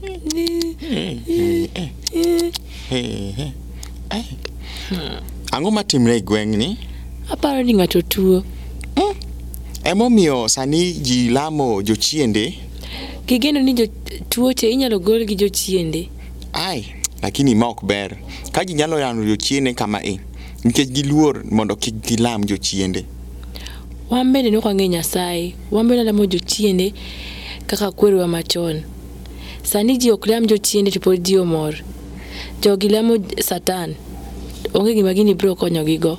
Ang'o matimre e gweng'ni? Aparo ni ng'ato tuo. Emomiyo sani ji lamo jochiende. Gigeno ni tuoche inyalo gol gi jochiende. Lakini ma ok ber. Ka ji nyalo lamo jochiende kama nikech giluor mondo kik gilam jochiende. Wan bende nok wang'e Nyasaye. Wan bende lamo jochiende kaka kwerewa machon. Sani ji ok lam jochiende to pod ji omor. Jogi lamo Satan. Onge gima gini biro konyogigo.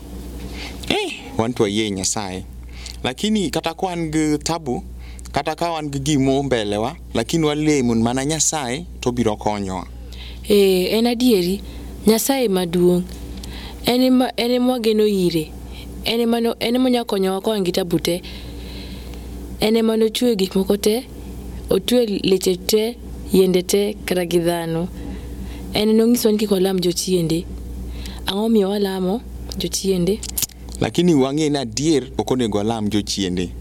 Wan to wayie Nyasaye. Lakini kata ka wan gi tabu, kata ka wan gi gimo mbelewa, lakini walemo mana Nyasaye to biro konyowa. En adieri. Nyasaye maduong'. En ema wageno ire. En ema nyalo konyowa ka wan gi tabu te. En ema nochwe gik moko te. Otwe leche te, yiende te, kata gi dhano. En nong'iso ni kik walam jochiende. Ang'o miyo walamo jochiende? Lakini wang'e ni adier ok onego walam jochiende.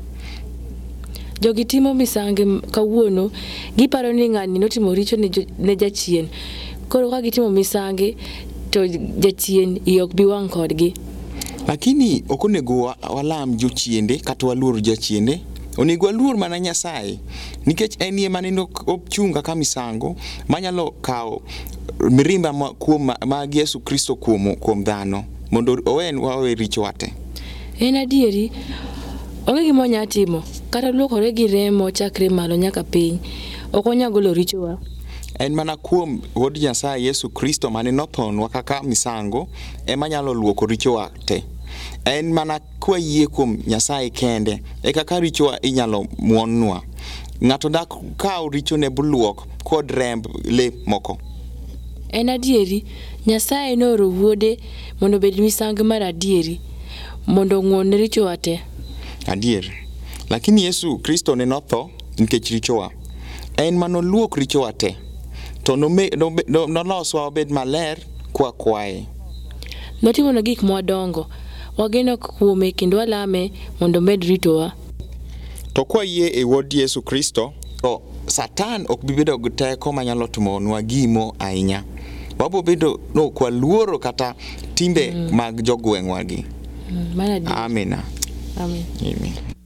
Jogi timo misange kawuono, giparo ni ng'ani notimo richo ne jachien. Koro ka gitimo misange to jachien ok bi wang' kodgi. Lakini ok onego walam jochiende kata waluor jachiende. Onego waluor mana Nyasaye, nikech en ema ne ochunga ka misango manyalo kawo mirimba mag Yesu Kristo kuom dhano mondo wawe richo wate. En adieri. Onge gima onyalo timo kata luokore gi remo chakre malo nyaka piny. Ok onyalo golo richowa. En mana kuom Wuod Nyasaye Yesu Kristo mane nothonwa kaka misango ema nyalo luoko richowa te. En mana kwayie kuom Nyasaye kende kaka richowa inyalo muonnwa. Ng'ato dak kawo richone buluok kod remb le moko. En adieri. Nyasaye nooro Wuode mondo obed misango mar adieri mondo ng'uon richowa te. Adier. Lakini Yesu Kristo ne notho nikech richowa. En manoluok richowa te. To noloswa wabed maler kwa kwaye. Notimo gik mwadongo. Wageno kuome kendo walame mondo med ritowa. To kwa yie e Wuod Yesu Kristo, to Satan ok bi bedo gi teko manyalo timonwa gimo ahinya. Wabo bedo kwa luoro kata timbe mag jogweng'wa gi. Amen. Amen. Amen.